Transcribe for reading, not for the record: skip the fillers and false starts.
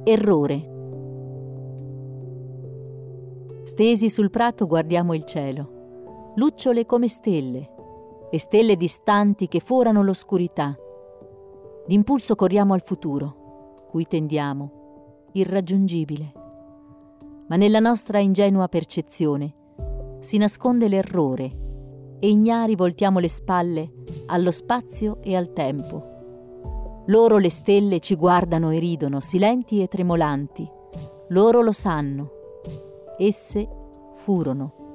Errore. Stesi sul prato guardiamo il cielo, lucciole come stelle, e stelle distanti che forano l'oscurità. D'impulso corriamo al futuro, cui tendiamo, irraggiungibile. Ma nella nostra ingenua percezione si nasconde l'errore e ignari voltiamo le spalle allo spazio e al tempo. Loro le stelle ci guardano e ridono, silenti e tremolanti. Loro lo sanno. Esse furono.